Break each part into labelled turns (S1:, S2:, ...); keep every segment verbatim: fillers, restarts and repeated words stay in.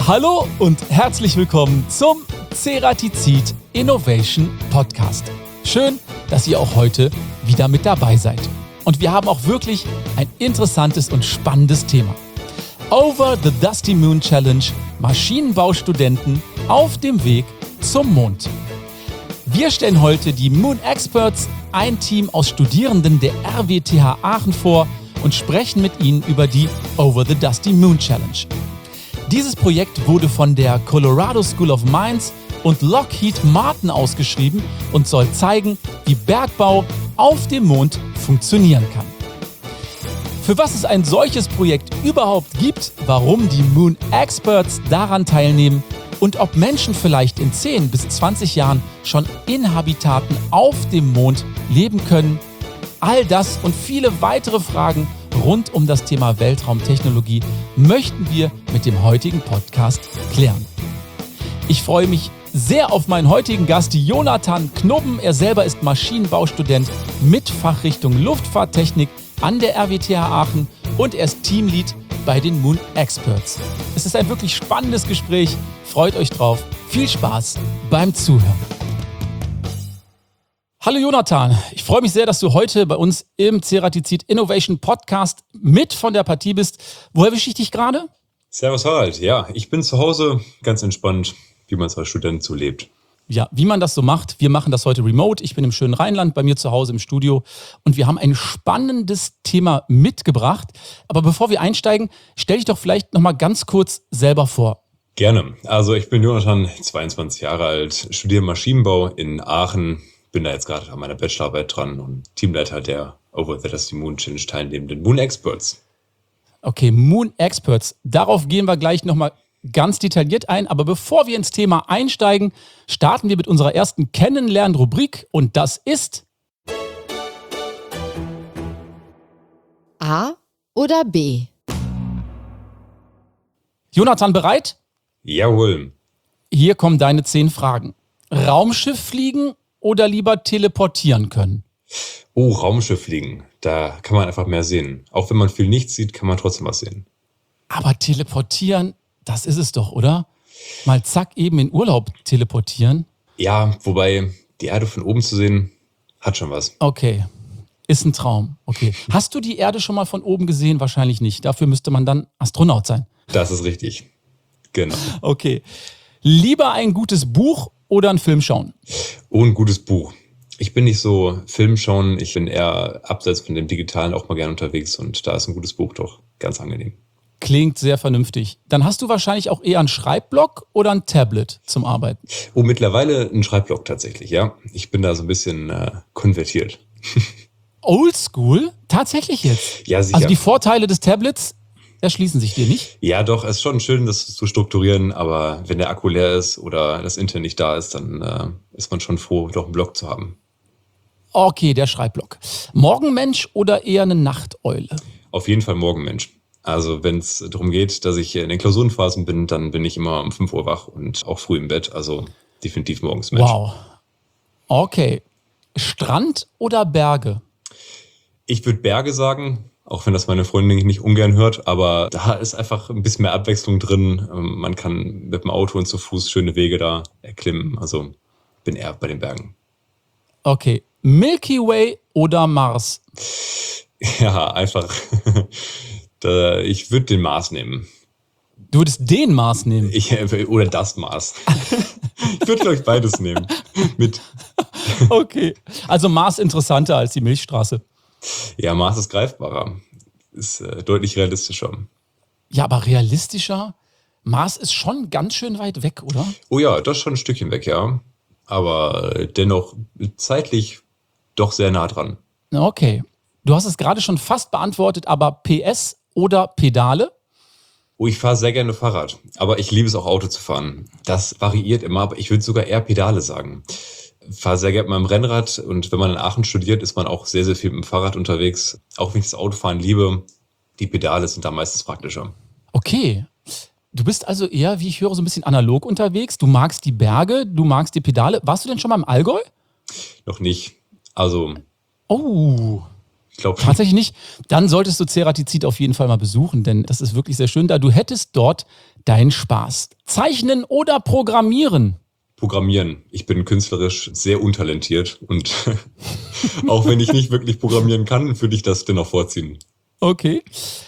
S1: Hallo und herzlich willkommen zum Ceratizid Innovation Podcast. Schön, dass ihr auch heute wieder mit dabei seid. Und wir haben auch wirklich ein interessantes und spannendes Thema. Over the Dusty Moon Challenge, Maschinenbaustudenten auf dem Weg zum Mond. Wir stellen heute die Moon Experts, ein Team aus Studierenden der R W T H Aachen vor und sprechen mit ihnen über die Over the Dusty Moon Challenge. Dieses Projekt wurde von der Colorado School of Mines und Lockheed Martin ausgeschrieben und soll zeigen, wie Bergbau auf dem Mond funktionieren kann. Für was es ein solches Projekt überhaupt gibt, warum die Moon Experts daran teilnehmen und ob Menschen vielleicht in zehn bis zwanzig Jahren schon in Habitaten auf dem Mond leben können, all das und viele weitere Fragen rund um das Thema Weltraumtechnologie möchten wir mit dem heutigen Podcast klären. Ich freue mich sehr auf meinen heutigen Gast, Jonathan Knobben. Er selber ist Maschinenbaustudent mit Fachrichtung Luftfahrttechnik an der R W T H Aachen und er ist Teamlead bei den Moon Experts. Es ist ein wirklich spannendes Gespräch. Freut euch drauf. Viel Spaß beim Zuhören. Hallo Jonathan, ich freue mich sehr, dass du heute bei uns im Ceratizid Innovation Podcast mit von der Partie bist. Wo erwische ich dich gerade?
S2: Servus Harald, ja, ich bin zu Hause, ganz entspannt, wie man es als Student so lebt.
S1: Ja, wie man das so macht. Wir machen das heute remote. Ich bin im schönen Rheinland, bei mir zu Hause im Studio und wir haben ein spannendes Thema mitgebracht. Aber bevor wir einsteigen, stell dich doch vielleicht nochmal ganz kurz selber vor.
S2: Gerne. Also ich bin Jonathan, zweiundzwanzig Jahre alt, studiere Maschinenbau in Aachen, bin da jetzt gerade an meiner Bachelorarbeit dran und Teamleiter der Over the Dusty Moon Challenge teilnehmenden Moon Experts.
S1: Okay, Moon Experts. Darauf gehen wir gleich nochmal ganz detailliert ein. Aber bevor wir ins Thema einsteigen, starten wir mit unserer ersten Kennenlernen-Rubrik und das ist
S3: A oder B?
S1: Jonathan, bereit?
S2: Jawohl.
S1: Hier kommen deine zehn Fragen. Raumschiff fliegen oder lieber teleportieren können?
S2: Oh, Raumschiff fliegen. Da kann man einfach mehr sehen. Auch wenn man viel nichts sieht, kann man trotzdem was sehen.
S1: Aber teleportieren, das ist es doch, oder? Mal zack, eben in Urlaub teleportieren.
S2: Ja, wobei die Erde von oben zu sehen, hat schon was.
S1: Okay, ist ein Traum. Okay. Hast du die Erde schon mal von oben gesehen? Wahrscheinlich nicht. Dafür müsste man dann Astronaut sein.
S2: Das ist richtig. Genau.
S1: Okay. Lieber ein gutes Buch oder einen Film schauen?
S2: Oh, ein gutes Buch. Ich bin nicht so Film schauen, ich bin eher abseits von dem Digitalen auch mal gerne unterwegs und da ist ein gutes Buch doch ganz angenehm.
S1: Klingt sehr vernünftig. Dann hast du wahrscheinlich auch eher einen Schreibblock oder ein Tablet zum Arbeiten?
S2: Oh, mittlerweile ein Schreibblock tatsächlich, ja. Ich bin da so ein bisschen äh, konvertiert.
S1: Oldschool? Tatsächlich jetzt?
S2: Ja, sicher.
S1: Also die Vorteile des Tablets erschließen sich dir nicht?
S2: Ja, doch, es ist schon schön, das zu strukturieren, aber wenn der Akku leer ist oder das Internet nicht da ist, dann äh, ist man schon froh, doch einen Block zu haben.
S1: Okay, der Schreibblock. Morgenmensch oder eher eine Nachteule?
S2: Auf jeden Fall Morgenmensch. Also wenn es darum geht, dass ich in den Klausurenphasen bin, dann bin ich immer um fünf Uhr wach und auch früh im Bett, also definitiv morgens Mensch.
S1: Wow. Okay. Strand oder Berge?
S2: Ich würde Berge sagen, auch wenn das meine Freundin nicht ungern hört, aber da ist einfach ein bisschen mehr Abwechslung drin. Man kann mit dem Auto und zu Fuß schöne Wege da erklimmen. Also bin eher bei den Bergen.
S1: Okay. Milky Way oder Mars?
S2: Ja, einfach. Ich würde den Mars nehmen.
S1: Du würdest den Mars nehmen?
S2: Ich, oder das Mars. Ich würde, glaube ich, beides nehmen. Mit.
S1: Okay. Also Mars interessanter als die Milchstraße.
S2: Ja, Mars ist greifbarer. Ist äh, deutlich realistischer.
S1: Ja, aber realistischer? Mars ist schon ganz schön weit weg, oder?
S2: Oh ja, das ist schon ein Stückchen weg, ja. Aber dennoch zeitlich doch sehr nah dran.
S1: Okay. Du hast es gerade schon fast beantwortet, aber P S oder Pedale?
S2: Oh, ich fahre sehr gerne Fahrrad. Aber ich liebe es auch, Auto zu fahren. Das variiert immer, aber ich würde sogar eher Pedale sagen. Fahre sehr gerne mit meinem Rennrad und wenn man in Aachen studiert, ist man auch sehr, sehr viel mit dem Fahrrad unterwegs. Auch wenn ich das Autofahren liebe, die Pedale sind da meistens praktischer.
S1: Okay. Du bist also eher, wie ich höre, so ein bisschen analog unterwegs. Du magst die Berge, du magst die Pedale. Warst du denn schon mal im Allgäu?
S2: Noch nicht. Also.
S1: Oh.
S2: glaube
S1: tatsächlich nicht. Dann solltest du Ceratizid auf jeden Fall mal besuchen, denn das ist wirklich sehr schön da. Du hättest dort deinen Spaß. Zeichnen oder Programmieren?
S2: Programmieren. Ich bin künstlerisch sehr untalentiert und auch wenn ich nicht wirklich programmieren kann, würde ich das dennoch vorziehen.
S1: Okay.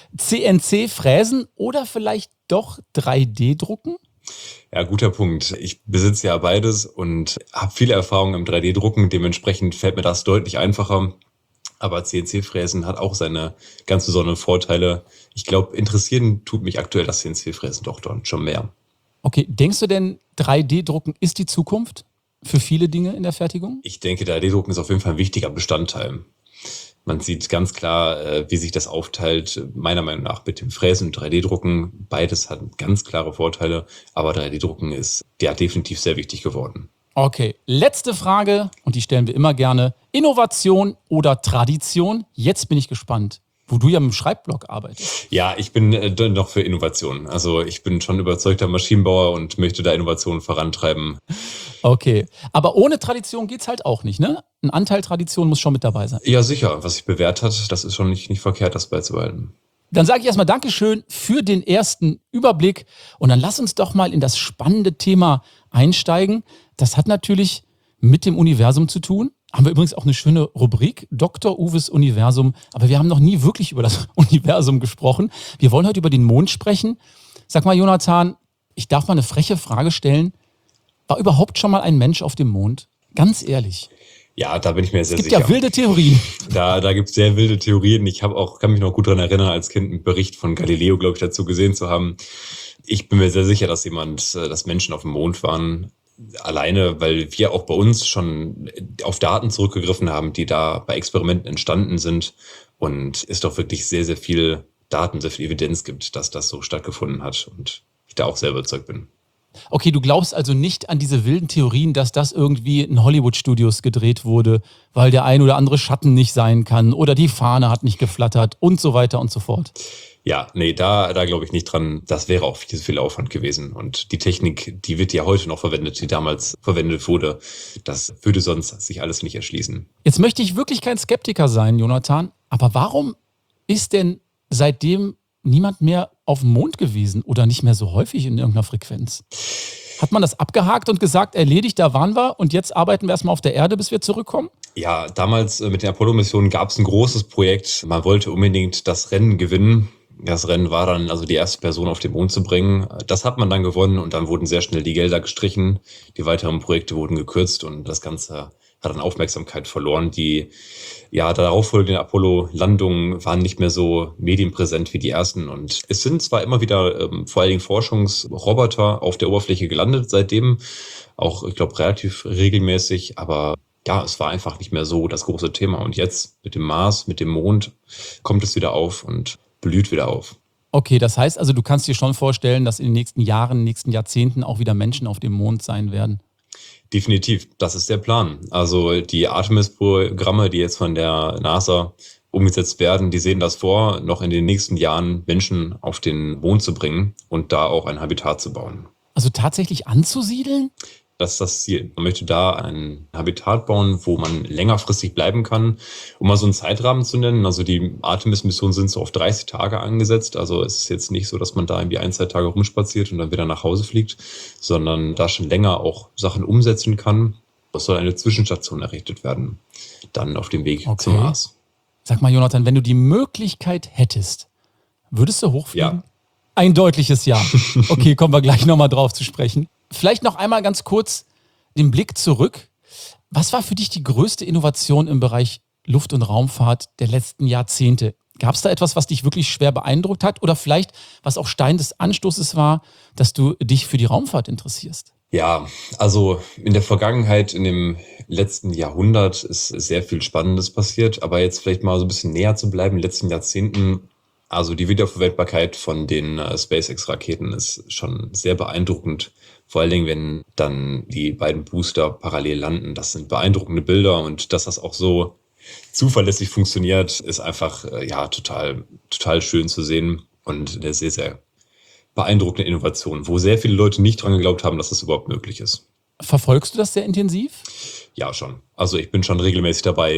S1: C N C fräsen oder vielleicht doch drei D drucken?
S2: Ja, guter Punkt. Ich besitze ja beides und habe viele Erfahrungen im drei D drucken. Dementsprechend fällt mir das deutlich einfacher. Aber C N C fräsen hat auch seine ganz besonderen Vorteile. Ich glaube, interessieren tut mich aktuell das C N C fräsen doch dort schon mehr.
S1: Okay, denkst du denn, drei D drucken ist die Zukunft für viele Dinge in der Fertigung?
S2: Ich denke, drei D drucken ist auf jeden Fall ein wichtiger Bestandteil. Man sieht ganz klar, wie sich das aufteilt, meiner Meinung nach mit dem Fräsen und drei D drucken. Beides hat ganz klare Vorteile, aber drei D drucken ist ja definitiv sehr wichtig geworden.
S1: Okay, letzte Frage und die stellen wir immer gerne. Innovation oder Tradition? Jetzt bin ich gespannt, wo du ja mit dem Schreibblock arbeitest.
S2: Ja, ich bin äh, noch für Innovation. Also ich bin schon überzeugter Maschinenbauer und möchte da Innovationen vorantreiben.
S1: Okay, aber ohne Tradition geht's halt auch nicht, ne? Ein Anteil Tradition muss schon mit dabei sein.
S2: Ja, sicher. Was sich bewährt hat, das ist schon nicht, nicht verkehrt, das beizubehalten.
S1: Dann sage ich erstmal Dankeschön für den ersten Überblick und dann lass uns doch mal in das spannende Thema einsteigen. Das hat natürlich mit dem Universum zu tun. Haben wir übrigens auch eine schöne Rubrik, Doktor Uwes Universum. Aber wir haben noch nie wirklich über das Universum gesprochen. Wir wollen heute über den Mond sprechen. Sag mal, Jonathan, ich darf mal eine freche Frage stellen. War überhaupt schon mal ein Mensch auf dem Mond? Ganz ehrlich.
S2: Ja, da bin ich mir sehr
S1: sicher. Es gibt
S2: sicher.
S1: ja wilde Theorien.
S2: Da, da gibt es sehr wilde Theorien. Ich habe auch, kann mich noch gut daran erinnern, als Kind einen Bericht von Galileo, glaube ich, dazu gesehen zu haben. Ich bin mir sehr sicher, dass jemand, dass Menschen auf dem Mond waren. Alleine, weil wir auch bei uns schon auf Daten zurückgegriffen haben, die da bei Experimenten entstanden sind. Und es doch wirklich sehr, sehr viel Daten, sehr viel Evidenz gibt, dass das so stattgefunden hat. Und ich da auch sehr überzeugt bin.
S1: Okay, du glaubst also nicht an diese wilden Theorien, dass das irgendwie in Hollywood-Studios gedreht wurde, weil der ein oder andere Schatten nicht sein kann oder die Fahne hat nicht geflattert und so weiter und so fort.
S2: Ja, nee, da, da glaube ich nicht dran. Das wäre auch viel, viel Aufwand gewesen. Und die Technik, die wird ja heute noch verwendet, die damals verwendet wurde. Das würde sonst sich alles nicht erschließen.
S1: Jetzt möchte ich wirklich kein Skeptiker sein, Jonathan. Aber warum ist denn seitdem niemand mehr auf dem Mond gewesen oder nicht mehr so häufig in irgendeiner Frequenz? Hat man das abgehakt und gesagt, erledigt, da waren wir und jetzt arbeiten wir erstmal auf der Erde, bis wir zurückkommen?
S2: Ja, damals mit den Apollo-Missionen gab es ein großes Projekt. Man wollte unbedingt das Rennen gewinnen. Das Rennen war dann also die erste Person auf den Mond zu bringen. Das hat man dann gewonnen und dann wurden sehr schnell die Gelder gestrichen. Die weiteren Projekte wurden gekürzt und das Ganze hat an Aufmerksamkeit verloren. Die ja, darauffolgenden Apollo-Landungen waren nicht mehr so medienpräsent wie die ersten. Und es sind zwar immer wieder ähm, vor allen Dingen Forschungsroboter auf der Oberfläche gelandet, seitdem auch, ich glaube, relativ regelmäßig, aber ja, es war einfach nicht mehr so das große Thema. Und jetzt mit dem Mars, mit dem Mond kommt es wieder auf und blüht wieder auf.
S1: Okay, das heißt also, du kannst dir schon vorstellen, dass in den nächsten Jahren, in den nächsten Jahrzehnten auch wieder Menschen auf dem Mond sein werden?
S2: Definitiv, das ist der Plan. Also die Artemis-Programme, die jetzt von der NASA umgesetzt werden, die sehen das vor, noch in den nächsten Jahren Menschen auf den Mond zu bringen und da auch ein Habitat zu bauen.
S1: Also tatsächlich anzusiedeln?
S2: Das ist das Ziel. Man möchte da ein Habitat bauen, wo man längerfristig bleiben kann. Um mal so einen Zeitrahmen zu nennen, also die Artemis-Missionen sind so auf dreißig Tage angesetzt. Also es ist jetzt nicht so, dass man da irgendwie ein, zwei Tage rumspaziert und dann wieder nach Hause fliegt, sondern da schon länger auch Sachen umsetzen kann. Es soll eine Zwischenstation errichtet werden, dann auf dem Weg
S1: okay.
S2: zum Mars.
S1: Sag mal, Jonathan, wenn du die Möglichkeit hättest, würdest du hochfliegen?
S2: Ja.
S1: Ein deutliches Ja. Okay, kommen wir gleich nochmal drauf zu sprechen. Vielleicht noch einmal ganz kurz den Blick zurück. Was war für dich die größte Innovation im Bereich Luft- und Raumfahrt der letzten Jahrzehnte? Gab es da etwas, was dich wirklich schwer beeindruckt hat oder vielleicht, was auch Stein des Anstoßes war, dass du dich für die Raumfahrt interessierst?
S2: Ja, also in der Vergangenheit, in dem letzten Jahrhundert ist sehr viel Spannendes passiert, aber jetzt vielleicht mal so ein bisschen näher zu bleiben, in den letzten Jahrzehnten. Also die Wiederverwendbarkeit von den äh, SpaceX-Raketen ist schon sehr beeindruckend. Vor allen Dingen, wenn dann die beiden Booster parallel landen. Das sind beeindruckende Bilder und dass das auch so zuverlässig funktioniert, ist einfach äh, ja total, total schön zu sehen und eine sehr, sehr beeindruckende Innovation, wo sehr viele Leute nicht dran geglaubt haben, dass das überhaupt möglich ist.
S1: Verfolgst du das sehr intensiv?
S2: Ja, schon. Also ich bin schon regelmäßig dabei,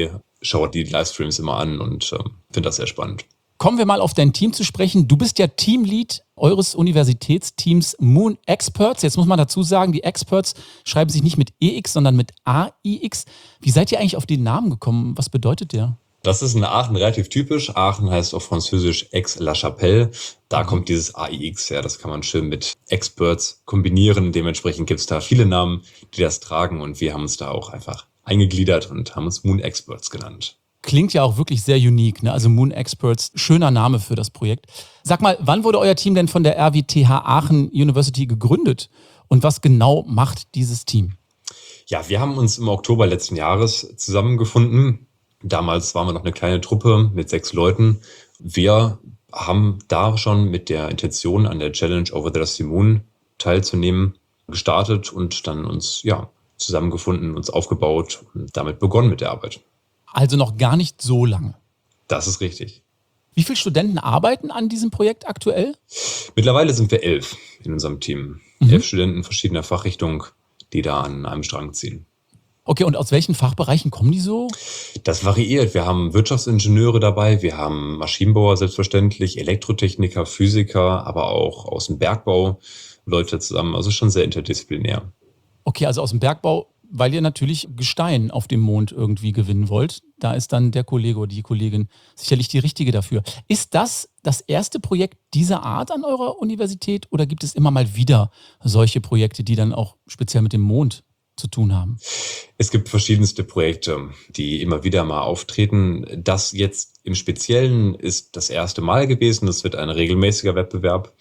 S2: schaue die Livestreams immer an und äh, finde das sehr spannend.
S1: Kommen wir mal auf dein Team zu sprechen. Du bist ja Teamlead eures Universitätsteams Moon Experts. Jetzt muss man dazu sagen, die Experts schreiben sich nicht mit E X, sondern mit A I X. Wie seid ihr eigentlich auf den Namen gekommen? Was bedeutet der?
S2: Das ist in Aachen relativ typisch. Aachen heißt auf Französisch Aix-la-Chapelle. Da kommt dieses A I X her. Das kann man schön mit Experts kombinieren. Dementsprechend gibt es da viele Namen, die das tragen. Und wir haben uns da auch einfach eingegliedert und haben uns Moon Experts genannt.
S1: Klingt ja auch wirklich sehr unique, ne? Also Moon Experts, schöner Name für das Projekt. Sag mal, wann wurde euer Team denn von der R W T H Aachen University gegründet? Und was genau macht dieses Team?
S2: Ja, wir haben uns im Oktober letzten Jahres zusammengefunden. Damals waren wir noch eine kleine Truppe mit sechs Leuten. Wir haben da schon mit der Intention, an der Challenge Over the Dusty Moon teilzunehmen, gestartet und dann uns ja zusammengefunden, uns aufgebaut und damit begonnen mit der Arbeit.
S1: Also noch gar nicht so lange.
S2: Das ist richtig.
S1: Wie viele Studenten arbeiten an diesem Projekt aktuell?
S2: Mittlerweile sind wir elf in unserem Team. Mhm. Elf Studenten verschiedener Fachrichtungen, die da an einem Strang ziehen.
S1: Okay, und aus welchen Fachbereichen kommen die so?
S2: Das variiert. Wir haben Wirtschaftsingenieure dabei, wir haben Maschinenbauer selbstverständlich, Elektrotechniker, Physiker, aber auch aus dem Bergbau Leute zusammen. Also schon sehr interdisziplinär.
S1: Okay, also aus dem Bergbau, weil ihr natürlich Gestein auf dem Mond irgendwie gewinnen wollt. Da ist dann der Kollege oder die Kollegin sicherlich die richtige dafür. Ist das das erste Projekt dieser Art an eurer Universität oder gibt es immer mal wieder solche Projekte, die dann auch speziell mit dem Mond zu tun haben?
S2: Es gibt verschiedenste Projekte, die immer wieder mal auftreten. Das jetzt im Speziellen ist das erste Mal gewesen. Das wird ein regelmäßiger Wettbewerb.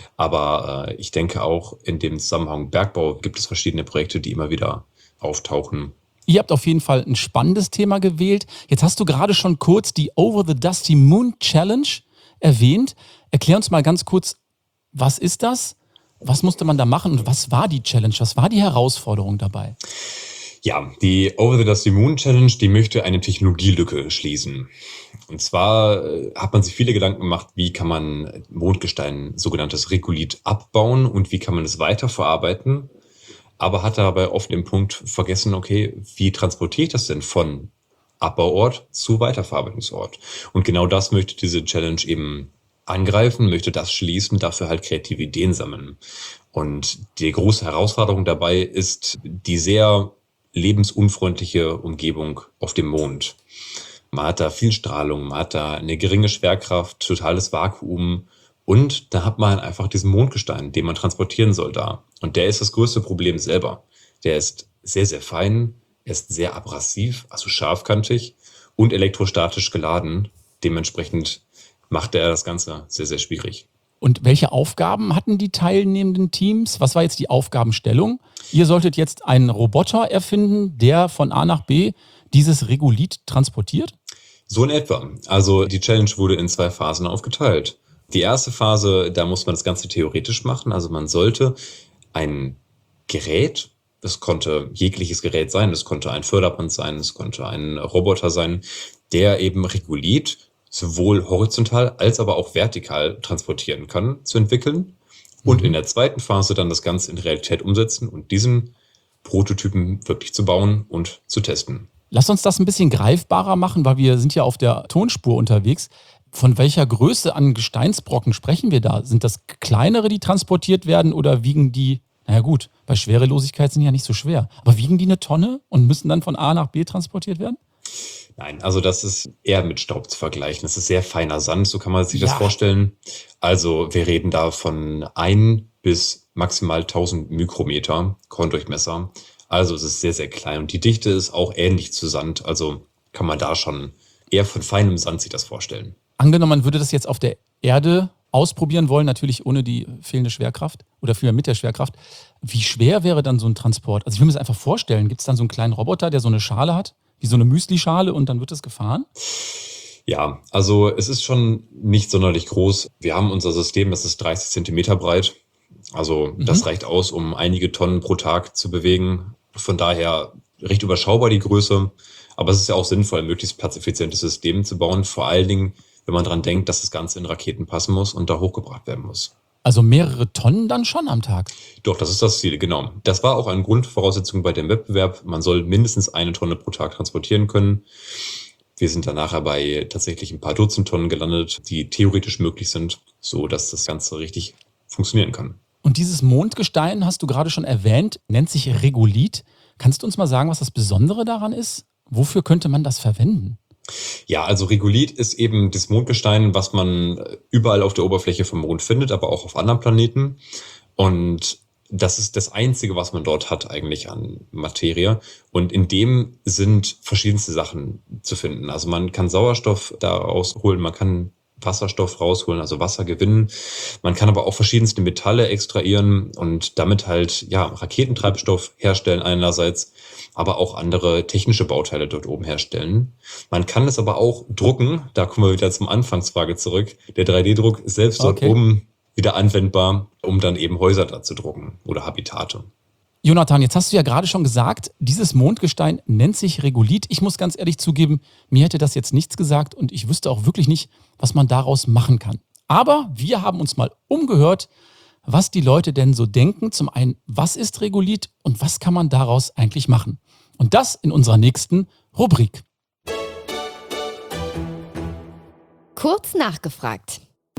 S2: Aber äh, ich denke auch in dem Zusammenhang Bergbau gibt es verschiedene Projekte, die immer wieder auftauchen.
S1: Ihr habt auf jeden Fall ein spannendes Thema gewählt. Jetzt hast du gerade schon kurz die Over the Dusty Moon Challenge erwähnt. Erklär uns mal ganz kurz, was ist das? Was musste man da machen und was war die Challenge? Was war die Herausforderung dabei?
S2: Ja, die Over the Dusty Moon Challenge, die möchte eine Technologielücke schließen. Und zwar hat man sich viele Gedanken gemacht, wie kann man Mondgestein, sogenanntes Regolith, abbauen und wie kann man es weiterverarbeiten. Aber hat dabei oft den Punkt vergessen, okay, wie transportiere ich das denn von Abbauort zu Weiterverarbeitungsort? Und genau das möchte diese Challenge eben angreifen, möchte das schließen, dafür halt kreative Ideen sammeln. Und die große Herausforderung dabei ist die sehr lebensunfreundliche Umgebung auf dem Mond. Man hat da viel Strahlung, man hat da eine geringe Schwerkraft, totales Vakuum. Und da hat man einfach diesen Mondgestein, den man transportieren soll da. Und der ist das größte Problem selber. Der ist sehr, sehr fein, er ist sehr abrasiv, also scharfkantig und elektrostatisch geladen. Dementsprechend macht er das Ganze sehr, sehr schwierig.
S1: Und welche Aufgaben hatten die teilnehmenden Teams? Was war jetzt die Aufgabenstellung? Ihr solltet jetzt einen Roboter erfinden, der von A nach B dieses Regolith transportiert?
S2: So in etwa. Also die Challenge wurde in zwei Phasen aufgeteilt. Die erste Phase, da muss man das Ganze theoretisch machen. Also man sollte ein Gerät, das konnte jegliches Gerät sein, das konnte ein Förderband sein, das konnte ein Roboter sein, der eben Regolith sowohl horizontal als aber auch vertikal transportieren kann, zu entwickeln. Und mhm. in der zweiten Phase dann das Ganze in Realität umsetzen und diesen Prototypen wirklich zu bauen und zu testen.
S1: Lass uns das ein bisschen greifbarer machen, weil wir sind ja auf der Tonspur unterwegs. Von welcher Größe an Gesteinsbrocken sprechen wir da? Sind das kleinere, die transportiert werden oder wiegen die, naja gut, bei Schwerelosigkeit sind die ja nicht so schwer, aber wiegen die eine Tonne und müssen dann von A nach B transportiert werden?
S2: Nein, also das ist eher mit Staub zu vergleichen. Das ist sehr feiner Sand, so kann man sich ja. das vorstellen. Also wir reden da von ein bis maximal tausend Mikrometer Korndurchmesser. Also es ist sehr, sehr klein und die Dichte ist auch ähnlich zu Sand. Also kann man da schon eher von feinem Sand sich das vorstellen.
S1: Angenommen, man würde das jetzt auf der Erde ausprobieren wollen, natürlich ohne die fehlende Schwerkraft oder vielmehr mit der Schwerkraft. Wie schwer wäre dann so ein Transport? Also ich will mir das einfach vorstellen. Gibt es dann so einen kleinen Roboter, der so eine Schale hat, wie so eine Müslischale und dann wird das gefahren?
S2: Ja, also es ist schon nicht sonderlich groß. Wir haben unser System, das ist dreißig Zentimeter breit. Also das mhm. reicht aus, um einige Tonnen pro Tag zu bewegen. Von daher recht überschaubar die Größe. Aber es ist ja auch sinnvoll, ein möglichst platzeffizientes System zu bauen. Vor allen Dingen, wenn man daran denkt, dass das Ganze in Raketen passen muss und da hochgebracht werden muss.
S1: Also mehrere Tonnen dann schon am Tag?
S2: Doch, das ist das Ziel, genau. Das war auch eine Grundvoraussetzung bei dem Wettbewerb. Man soll mindestens eine Tonne pro Tag transportieren können. Wir sind dann nachher bei tatsächlich ein paar Dutzend Tonnen gelandet, die theoretisch möglich sind, so dass das Ganze richtig funktionieren kann.
S1: Und dieses Mondgestein, hast du gerade schon erwähnt, nennt sich Regolith. Kannst du uns mal sagen, was das Besondere daran ist? Wofür könnte man das verwenden?
S2: Ja, also Regolith ist eben das Mondgestein, was man überall auf der Oberfläche vom Mond findet, aber auch auf anderen Planeten. Und das ist das Einzige, was man dort hat eigentlich an Materie. Und in dem sind verschiedenste Sachen zu finden. Also man kann Sauerstoff daraus holen, man kann Wasserstoff rausholen, also Wasser gewinnen. Man kann aber auch verschiedenste Metalle extrahieren und damit halt ja Raketentreibstoff herstellen einerseits, aber auch andere technische Bauteile dort oben herstellen. Man kann es aber auch drucken, da kommen wir wieder zum Anfangsfrage zurück. Der drei D Druck ist selbst dort
S1: Okay.
S2: oben wieder anwendbar, um dann eben Häuser da zu drucken oder Habitate.
S1: Jonathan, jetzt hast du ja gerade schon gesagt, dieses Mondgestein nennt sich Regolith. Ich muss ganz ehrlich zugeben, mir hätte das jetzt nichts gesagt und ich wüsste auch wirklich nicht, was man daraus machen kann. Aber wir haben uns mal umgehört, was die Leute denn so denken. Zum einen, was ist Regolith und was kann man daraus eigentlich machen? Und das in unserer nächsten Rubrik.
S3: Kurz nachgefragt.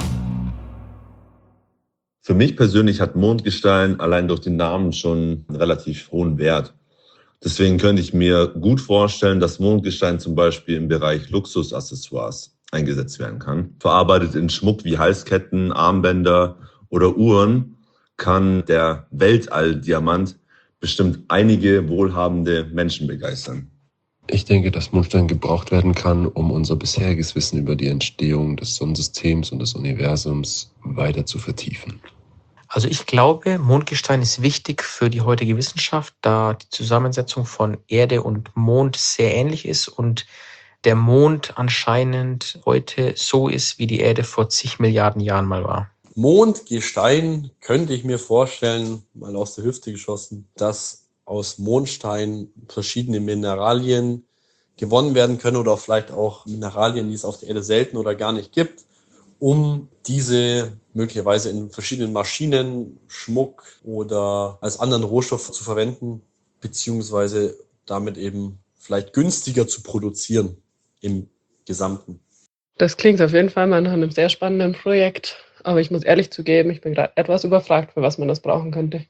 S4: Für mich persönlich hat Mondgestein allein durch den Namen schon einen relativ hohen Wert. Deswegen könnte ich mir gut vorstellen, dass Mondgestein zum Beispiel im Bereich Luxusaccessoires eingesetzt werden kann. Verarbeitet in Schmuck wie Halsketten, Armbänder oder Uhren kann der Weltall-Diamant bestimmt einige wohlhabende Menschen begeistern.
S5: Ich denke, dass Mondstein gebraucht werden kann, um unser bisheriges Wissen über die Entstehung des Sonnensystems und des Universums weiter zu vertiefen.
S6: Also ich glaube, Mondgestein ist wichtig für die heutige Wissenschaft, da die Zusammensetzung von Erde und Mond sehr ähnlich ist und der Mond anscheinend heute so ist, wie die Erde vor zig Milliarden Jahren mal war.
S7: Mondgestein könnte ich mir vorstellen, mal aus der Hüfte geschossen, dass aus Mondstein verschiedene Mineralien gewonnen werden können oder vielleicht auch Mineralien, die es auf der Erde selten oder gar nicht gibt, um diese möglicherweise in verschiedenen Maschinen, Schmuck oder als anderen Rohstoff zu verwenden, beziehungsweise damit eben vielleicht günstiger zu produzieren im Gesamten.
S8: Das klingt auf jeden Fall mal nach einem sehr spannenden Projekt, aber ich muss ehrlich zugeben, ich bin gerade etwas überfragt, für was man das brauchen könnte.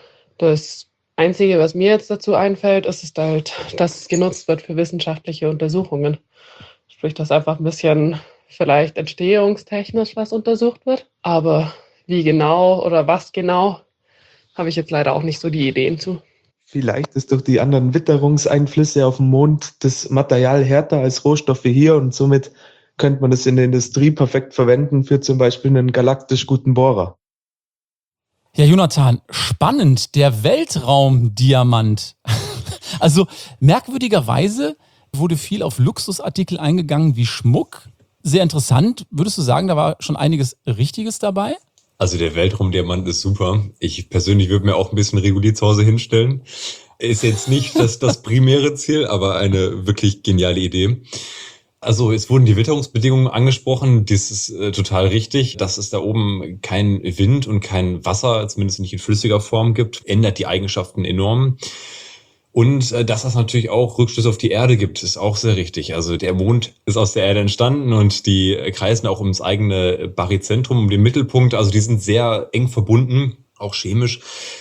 S8: Das Einzige, was mir jetzt dazu einfällt, ist, ist halt, dass es genutzt wird für wissenschaftliche Untersuchungen. Sprich, dass einfach ein bisschen vielleicht entstehungstechnisch was untersucht wird. Aber wie genau oder was genau, habe ich jetzt leider auch nicht so die Ideen zu.
S9: Vielleicht ist durch die anderen Witterungseinflüsse auf dem Mond das Material härter als Rohstoffe hier und somit könnte man es in der Industrie perfekt verwenden für zum Beispiel einen galaktisch guten Bohrer.
S1: Ja, Jonathan, spannend, der Weltraumdiamant. Also merkwürdigerweise wurde viel auf Luxusartikel eingegangen wie Schmuck. Sehr interessant. Würdest du sagen, da war schon einiges Richtiges dabei?
S2: Also der Weltraumdiamant ist super. Ich persönlich würde mir auch ein bisschen Regolith zu Hause hinstellen. Ist jetzt nicht das, das primäre Ziel, aber eine wirklich geniale Idee. Also es wurden die Witterungsbedingungen angesprochen, das ist äh, total richtig. Dass es da oben kein Wind und kein Wasser, zumindest nicht in flüssiger Form gibt, ändert die Eigenschaften enorm. Und äh, dass das natürlich auch Rückschlüsse auf die Erde gibt, ist auch sehr richtig. Also der Mond ist aus der Erde entstanden und die kreisen auch ums eigene Baryzentrum, um den Mittelpunkt. Also die sind sehr eng verbunden, auch chemisch.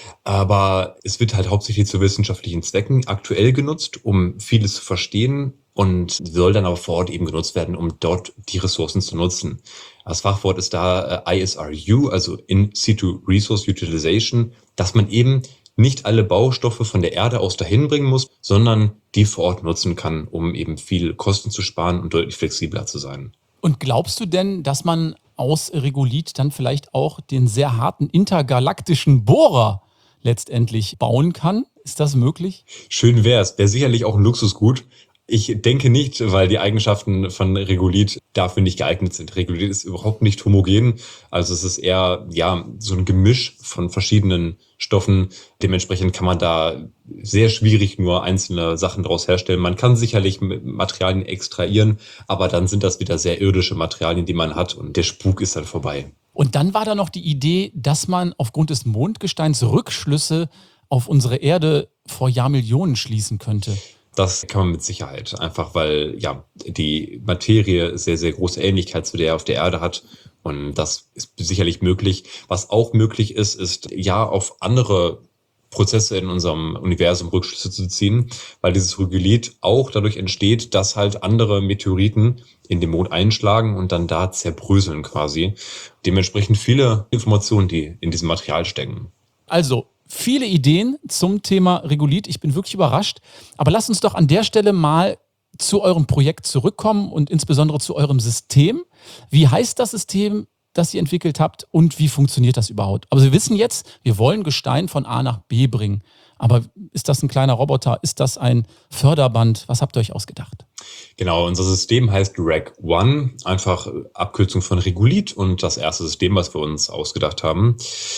S2: Aber es wird halt hauptsächlich zu wissenschaftlichen Zwecken aktuell genutzt, um vieles zu verstehen und soll dann aber vor Ort eben genutzt werden, um dort die Ressourcen zu nutzen. Das Fachwort ist da äh, I S R U, also In Situ Resource Utilization, dass man eben nicht alle Baustoffe von der Erde aus dahin bringen muss, sondern die vor Ort nutzen kann, um eben viel Kosten zu sparen und deutlich flexibler zu sein.
S1: Und glaubst du denn, dass man aus Regolith dann vielleicht auch den sehr harten intergalaktischen Bohrer letztendlich bauen kann? Ist das möglich?
S2: Schön wär's. Wäre sicherlich auch ein Luxusgut. Ich denke nicht, weil die Eigenschaften von Regolith dafür nicht geeignet sind. Regolith ist überhaupt nicht homogen. Also es ist eher ja so ein Gemisch von verschiedenen Stoffen. Dementsprechend kann man da sehr schwierig nur einzelne Sachen daraus herstellen. Man kann sicherlich Materialien extrahieren, aber dann sind das wieder sehr irdische Materialien, die man hat und der Spuk ist dann vorbei.
S1: Und dann war da noch die Idee, dass man aufgrund des Mondgesteins Rückschlüsse auf unsere Erde vor Jahrmillionen schließen könnte.
S2: Das kann man mit Sicherheit. Einfach weil ja die Materie sehr, sehr große Ähnlichkeit zu der auf der Erde hat. Und das ist sicherlich möglich. Was auch möglich ist, ist ja auf andere Prozesse in unserem Universum Rückschlüsse zu ziehen, weil dieses Regolith auch dadurch entsteht, dass halt andere Meteoriten in den Mond einschlagen und dann da zerbröseln quasi. Dementsprechend viele Informationen, die in diesem Material stecken.
S1: Also, viele Ideen zum Thema Regolith. Ich bin wirklich überrascht. Aber lasst uns doch an der Stelle mal zu eurem Projekt zurückkommen und insbesondere zu eurem System. Wie heißt das System, das ihr entwickelt habt und wie funktioniert das überhaupt? Aber wir wissen jetzt, wir wollen Gestein von A nach B bringen. Aber ist das ein kleiner Roboter? Ist das ein Förderband? Was habt ihr euch ausgedacht?
S2: Genau, unser System heißt Reg One, einfach Abkürzung von Regolith und das erste System, was wir uns ausgedacht haben.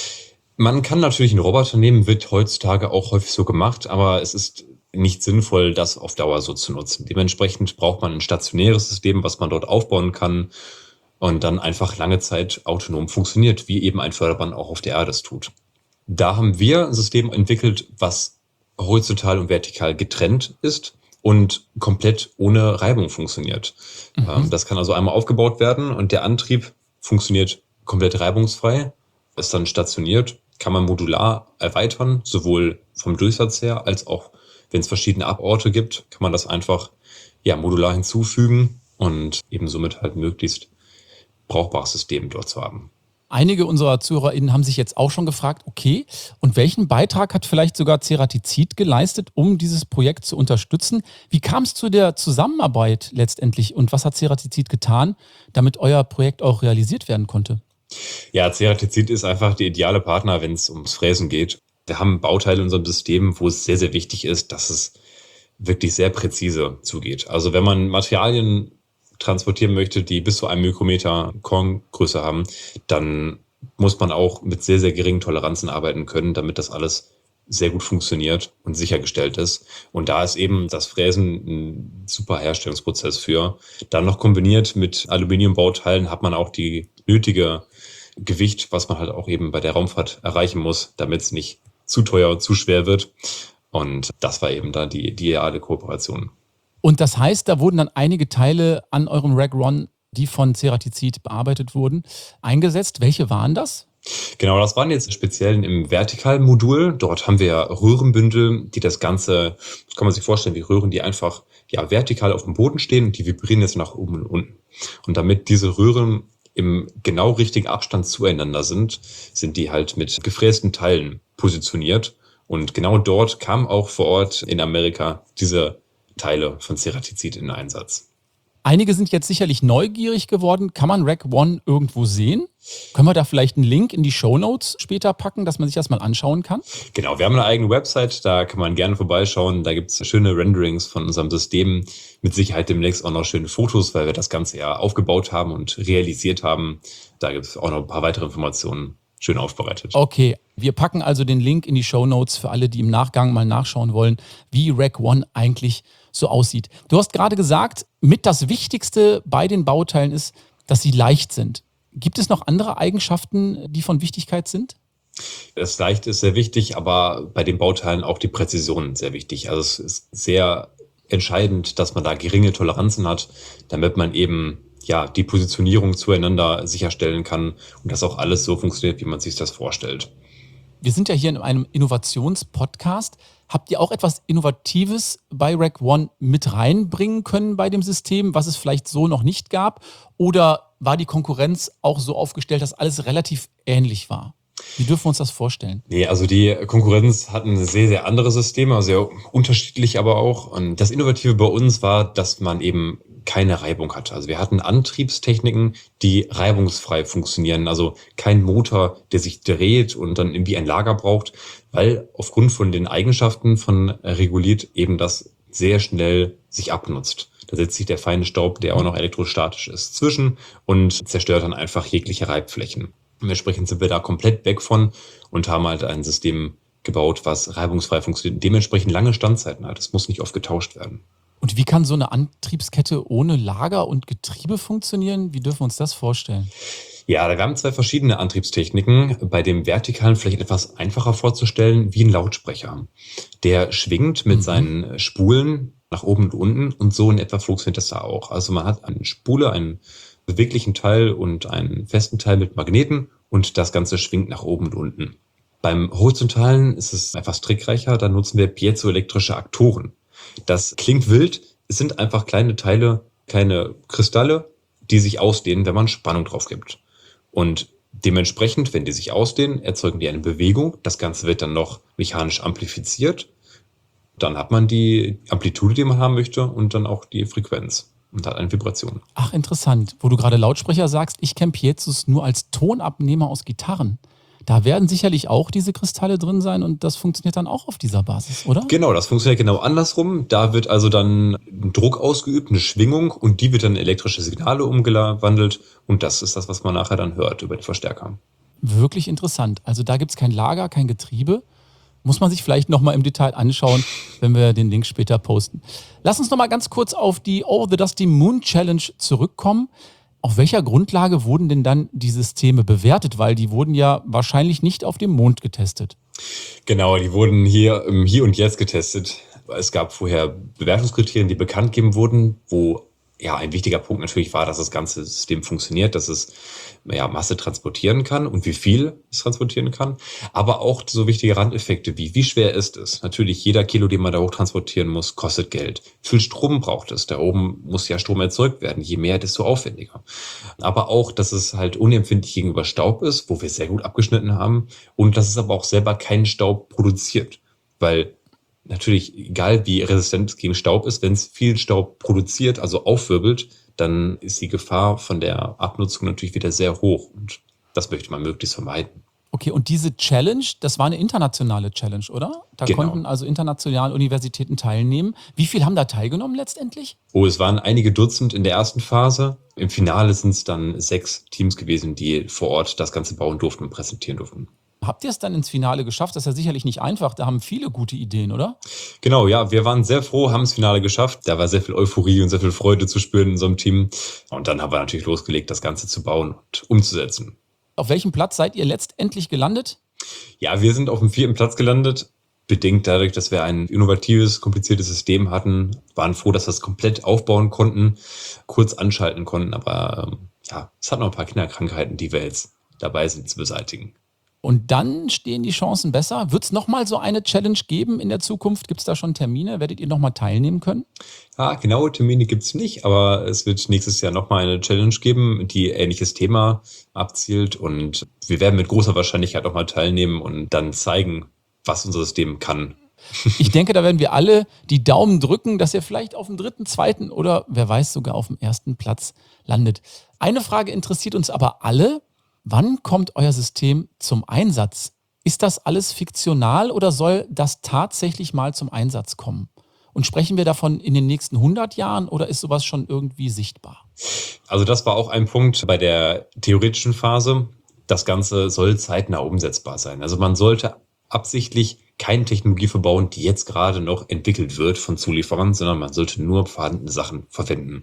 S2: Man kann natürlich einen Roboter nehmen, wird heutzutage auch häufig so gemacht, aber es ist nicht sinnvoll, das auf Dauer so zu nutzen. Dementsprechend braucht man ein stationäres System, was man dort aufbauen kann und dann einfach lange Zeit autonom funktioniert, wie eben ein Förderband auch auf der Erde es tut. Da haben wir ein System entwickelt, was horizontal und vertikal getrennt ist und komplett ohne Reibung funktioniert. Mhm. Das kann also einmal aufgebaut werden und der Antrieb funktioniert komplett reibungsfrei, ist dann stationiert, kann man modular erweitern, sowohl vom Durchsatz her als auch, wenn es verschiedene Aborte gibt, kann man das einfach ja, modular hinzufügen und eben somit halt möglichst brauchbares System dort zu haben.
S1: Einige unserer ZuhörerInnen haben sich jetzt auch schon gefragt, okay, und welchen Beitrag hat vielleicht sogar Ceratizid geleistet, um dieses Projekt zu unterstützen? Wie kam es zu der Zusammenarbeit letztendlich und was hat Ceratizid getan, damit euer Projekt auch realisiert werden konnte?
S2: Ja, Ceratizid ist einfach der ideale Partner, wenn es ums Fräsen geht. Wir haben Bauteile in unserem System, wo es sehr, sehr wichtig ist, dass es wirklich sehr präzise zugeht. Also wenn man Materialien transportieren möchte, die bis zu einem Mikrometer Korngröße haben, dann muss man auch mit sehr, sehr geringen Toleranzen arbeiten können, damit das alles sehr gut funktioniert und sichergestellt ist. Und da ist eben das Fräsen ein super Herstellungsprozess für. Dann noch kombiniert mit Aluminiumbauteilen hat man auch die nötige Gewicht, was man halt auch eben bei der Raumfahrt erreichen muss, damit es nicht zu teuer und zu schwer wird. Und das war eben da die, die ideale Kooperation.
S1: Und das heißt, da wurden dann einige Teile an eurem Reg One, die von Ceratizid bearbeitet wurden, eingesetzt. Welche waren das?
S2: Genau, das waren jetzt speziell im Vertikalmodul. Dort haben wir Röhrenbündel, die das Ganze, das kann man sich vorstellen, wie Röhren, die einfach ja, vertikal auf dem Boden stehen und die vibrieren jetzt nach oben und unten. Und damit diese Röhren im genau richtigen Abstand zueinander sind, sind die halt mit gefrästen Teilen positioniert. Und genau dort kam auch vor Ort in Amerika diese Teile von Ceratizid in Einsatz.
S1: Einige sind jetzt sicherlich neugierig geworden. Kann man Reg One irgendwo sehen? Können wir da vielleicht einen Link in die Shownotes später packen, dass man sich das mal anschauen kann?
S2: Genau, wir haben eine eigene Website, da kann man gerne vorbeischauen. Da gibt es schöne Renderings von unserem System. Mit Sicherheit demnächst auch noch schöne Fotos, weil wir das Ganze ja aufgebaut haben und realisiert haben. Da gibt es auch noch ein paar weitere Informationen. Schön aufbereitet.
S1: Okay, wir packen also den Link in die Shownotes für alle, die im Nachgang mal nachschauen wollen, wie Reg One eigentlich so aussieht. Du hast gerade gesagt, mit das Wichtigste bei den Bauteilen ist, dass sie leicht sind. Gibt es noch andere Eigenschaften, die von Wichtigkeit sind?
S2: Das Leichte ist sehr wichtig, aber bei den Bauteilen auch die Präzision sehr wichtig. Also es ist sehr entscheidend, dass man da geringe Toleranzen hat, damit man eben ja, die Positionierung zueinander sicherstellen kann und dass auch alles so funktioniert, wie man sich das vorstellt.
S1: Wir sind ja hier in einem Innovationspodcast. Habt ihr auch etwas Innovatives bei Reg One mit reinbringen können bei dem System, was es vielleicht so noch nicht gab? Oder war die Konkurrenz auch so aufgestellt, dass alles relativ ähnlich war? Wie dürfen wir uns das vorstellen?
S2: Nee, also die Konkurrenz hat ein sehr, sehr anderes System, also sehr unterschiedlich aber auch. Und das Innovative bei uns war, dass man eben keine Reibung hatte. Also wir hatten Antriebstechniken, die reibungsfrei funktionieren. Also kein Motor, der sich dreht und dann irgendwie ein Lager braucht, weil aufgrund von den Eigenschaften von Regolith eben das sehr schnell sich abnutzt. Da setzt sich der feine Staub, der auch noch elektrostatisch ist, zwischen und zerstört dann einfach jegliche Reibflächen. Entsprechend sind wir da komplett weg von und haben halt ein System gebaut, was reibungsfrei funktioniert und dementsprechend lange Standzeiten hat. Es muss nicht oft getauscht werden.
S1: Und wie kann so eine Antriebskette ohne Lager und Getriebe funktionieren? Wie dürfen wir uns das vorstellen?
S2: Ja, da haben zwei verschiedene Antriebstechniken. Bei dem Vertikalen vielleicht etwas einfacher vorzustellen, wie ein Lautsprecher. Der schwingt mit mhm. seinen Spulen nach oben und unten und so in etwa funktioniert das da auch. Also man hat eine Spule, einen beweglichen Teil und einen festen Teil mit Magneten und das Ganze schwingt nach oben und unten. Beim Horizontalen ist es etwas trickreicher, da nutzen wir piezoelektrische Aktoren. Das klingt wild, es sind einfach kleine Teile, kleine Kristalle, die sich ausdehnen, wenn man Spannung drauf gibt. Und dementsprechend, wenn die sich ausdehnen, erzeugen die eine Bewegung. Das Ganze wird dann noch mechanisch amplifiziert. Dann hat man die Amplitude, die man haben möchte und dann auch die Frequenz und hat eine Vibration.
S1: Ach, interessant. Wo du gerade Lautsprecher sagst, ich kenne Piezos nur als Tonabnehmer aus Gitarren. Da werden sicherlich auch diese Kristalle drin sein und das funktioniert dann auch auf dieser Basis, oder?
S2: Genau, das funktioniert genau andersrum. Da wird also dann ein Druck ausgeübt, eine Schwingung und die wird dann in elektrische Signale umgewandelt und das ist das, was man nachher dann hört über den Verstärker.
S1: Wirklich interessant. Also da gibt es kein Lager, kein Getriebe. Muss man sich vielleicht nochmal im Detail anschauen, wenn wir den Link später posten. Lass uns nochmal ganz kurz auf die Oh the Dusty Moon Challenge zurückkommen. Auf welcher Grundlage wurden denn dann die Systeme bewertet? Weil die wurden ja wahrscheinlich nicht auf dem Mond getestet.
S2: Genau, die wurden hier im Hier und Jetzt getestet. Es gab vorher Bewertungskriterien, die bekannt gegeben wurden, wo ja ein wichtiger Punkt natürlich war, dass das ganze System funktioniert, dass es ja, Masse transportieren kann und wie viel es transportieren kann. Aber auch so wichtige Randeffekte wie, wie schwer ist es? Natürlich, jeder Kilo, den man da hoch transportieren muss, kostet Geld. Wie viel Strom braucht es? Da oben muss ja Strom erzeugt werden. Je mehr, desto aufwendiger. Aber auch, dass es halt unempfindlich gegenüber Staub ist, wo wir sehr gut abgeschnitten haben. Und dass es aber auch selber keinen Staub produziert. Weil natürlich, egal wie resistent es gegen Staub ist, wenn es viel Staub produziert, also aufwirbelt, dann ist die Gefahr von der Abnutzung natürlich wieder sehr hoch. Und das möchte man möglichst vermeiden.
S1: Okay, und diese Challenge, das war eine internationale Challenge, oder? Da
S2: Genau.
S1: konnten also internationale Universitäten teilnehmen. Wie viel haben da teilgenommen letztendlich?
S2: Oh, es waren einige Dutzend in der ersten Phase. Im Finale sind es dann sechs Teams gewesen, die vor Ort das Ganze bauen durften und präsentieren durften.
S1: Habt ihr es dann ins Finale geschafft? Das ist ja sicherlich nicht einfach. Da haben viele gute Ideen, oder?
S2: Genau, ja, wir waren sehr froh, haben das Finale geschafft. Da war sehr viel Euphorie und sehr viel Freude zu spüren in unserem Team. Und dann haben wir natürlich losgelegt, das Ganze zu bauen und umzusetzen.
S1: Auf welchem Platz seid ihr letztendlich gelandet?
S2: Ja, wir sind auf dem vierten Platz gelandet. Bedingt dadurch, dass wir ein innovatives, kompliziertes System hatten. Waren froh, dass wir es komplett aufbauen konnten, kurz anschalten konnten. Aber ähm, ja, es hat noch ein paar Kinderkrankheiten, die wir jetzt dabei sind zu beseitigen.
S1: Und dann stehen die Chancen besser. Wird es nochmal so eine Challenge geben in der Zukunft? Gibt es da schon Termine? Werdet ihr nochmal teilnehmen können?
S2: Ja, genaue Termine gibt es nicht, aber es wird nächstes Jahr nochmal eine Challenge geben, die ähnliches Thema abzielt. Und wir werden mit großer Wahrscheinlichkeit nochmal teilnehmen und dann zeigen, was unser System kann.
S1: Ich denke, da werden wir alle die Daumen drücken, dass ihr vielleicht auf dem dritten, zweiten oder wer weiß sogar auf dem ersten Platz landet. Eine Frage interessiert uns aber alle. Wann kommt euer System zum Einsatz? Ist das alles fiktional oder soll das tatsächlich mal zum Einsatz kommen? Und sprechen wir davon in den nächsten hundert Jahren oder ist sowas schon irgendwie sichtbar?
S2: Also das war auch ein Punkt bei der theoretischen Phase. Das Ganze soll zeitnah umsetzbar sein. Also man sollte absichtlich keine Technologie verbauen, die jetzt gerade noch entwickelt wird von Zulieferern, sondern man sollte nur vorhandene Sachen verwenden.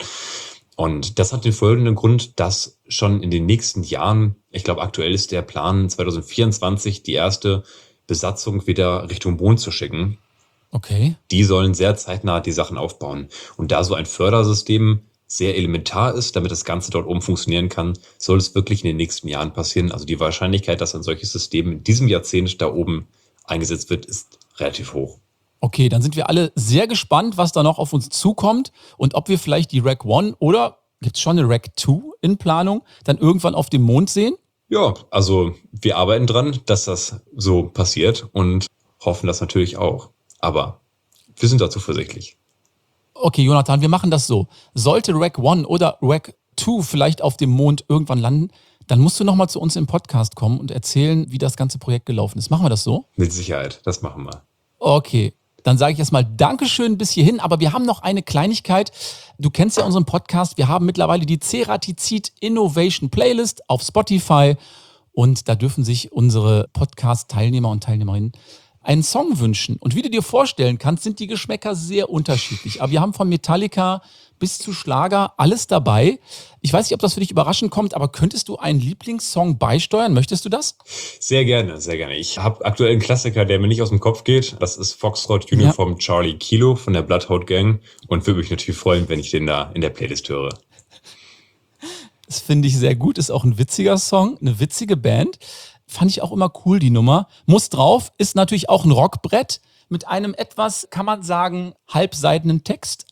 S2: Und das hat den folgenden Grund, dass schon in den nächsten Jahren, ich glaube aktuell ist der Plan zwanzig vierundzwanzig, die erste Besatzung wieder Richtung Mond zu schicken.
S1: Okay.
S2: Die sollen sehr zeitnah die Sachen aufbauen. Und da so ein Fördersystem sehr elementar ist, damit das Ganze dort oben funktionieren kann, soll es wirklich in den nächsten Jahren passieren. Also die Wahrscheinlichkeit, dass ein solches System in diesem Jahrzehnt da oben eingesetzt wird, ist relativ hoch.
S1: Okay, dann sind wir alle sehr gespannt, was da noch auf uns zukommt und ob wir vielleicht die Rack eins oder gibt es schon eine Rack zwei in Planung, dann irgendwann auf dem Mond sehen?
S2: Ja, also wir arbeiten dran, dass das so passiert und hoffen das natürlich auch. Aber wir sind da zuversichtlich.
S1: Okay, Jonathan, wir machen das so. Sollte Rack eins oder Rack zwei vielleicht auf dem Mond irgendwann landen, dann musst du nochmal zu uns im Podcast kommen und erzählen, wie das ganze Projekt gelaufen ist. Machen wir das so?
S2: Mit Sicherheit, das machen wir.
S1: Okay, dann sage ich erstmal Dankeschön bis hierhin, aber wir haben noch eine Kleinigkeit. Du kennst ja unseren Podcast, wir haben mittlerweile die Ceratizid Innovation Playlist auf Spotify und da dürfen sich unsere Podcast-Teilnehmer und Teilnehmerinnen einen Song wünschen. Und wie du dir vorstellen kannst, sind die Geschmäcker sehr unterschiedlich. Aber wir haben von Metallica bis zu Schlager, alles dabei. Ich weiß nicht, ob das für dich überraschend kommt, aber könntest du einen Lieblingssong beisteuern? Möchtest du das?
S2: Sehr gerne, sehr gerne. Ich habe aktuell einen Klassiker, der mir nicht aus dem Kopf geht. Das ist Foxtrot Uniform ja. Charlie Kilo von der Bloodhound Gang und würde mich natürlich freuen, wenn ich den da in der Playlist höre.
S1: Das finde ich sehr gut. Ist auch ein witziger Song, eine witzige Band. Fand ich auch immer cool, die Nummer. Muss drauf, ist natürlich auch ein Rockbrett mit einem etwas, kann man sagen, halbseidenen Text.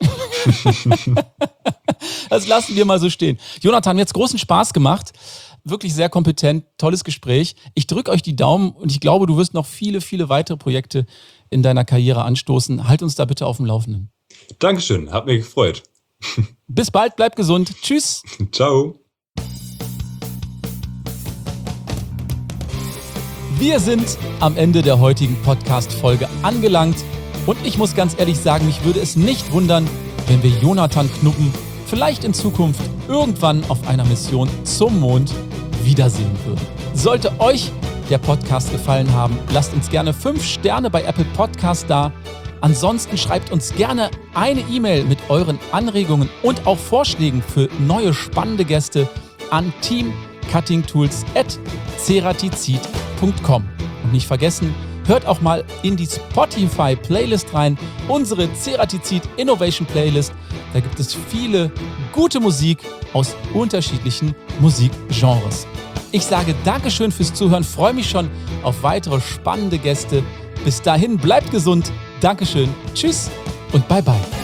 S1: Das lassen wir mal so stehen. Jonathan, mir hat's großen Spaß gemacht. Wirklich sehr kompetent, tolles Gespräch. Ich drücke euch die Daumen und ich glaube, du wirst noch viele, viele weitere Projekte in deiner Karriere anstoßen. Halt uns da bitte auf dem Laufenden.
S2: Dankeschön, hat mich gefreut.
S1: Bis bald, bleib gesund. Tschüss.
S2: Ciao.
S1: Wir sind am Ende der heutigen Podcast-Folge angelangt und ich muss ganz ehrlich sagen, mich würde es nicht wundern, wenn wir Jonathan Knuppen vielleicht in Zukunft irgendwann auf einer Mission zum Mond wiedersehen würden. Sollte euch der Podcast gefallen haben, lasst uns gerne fünf Sterne bei Apple Podcast da. Ansonsten schreibt uns gerne eine E-Mail mit euren Anregungen und auch Vorschlägen für neue spannende Gäste an team cutting tools at ceratizid punkt com. Und nicht vergessen, hört auch mal in die Spotify-Playlist rein, unsere Ceratizid Innovation Playlist. Da gibt es viele gute Musik aus unterschiedlichen Musikgenres. Ich sage Dankeschön fürs Zuhören, freue mich schon auf weitere spannende Gäste. Bis dahin, bleibt gesund, Dankeschön, tschüss und bye bye.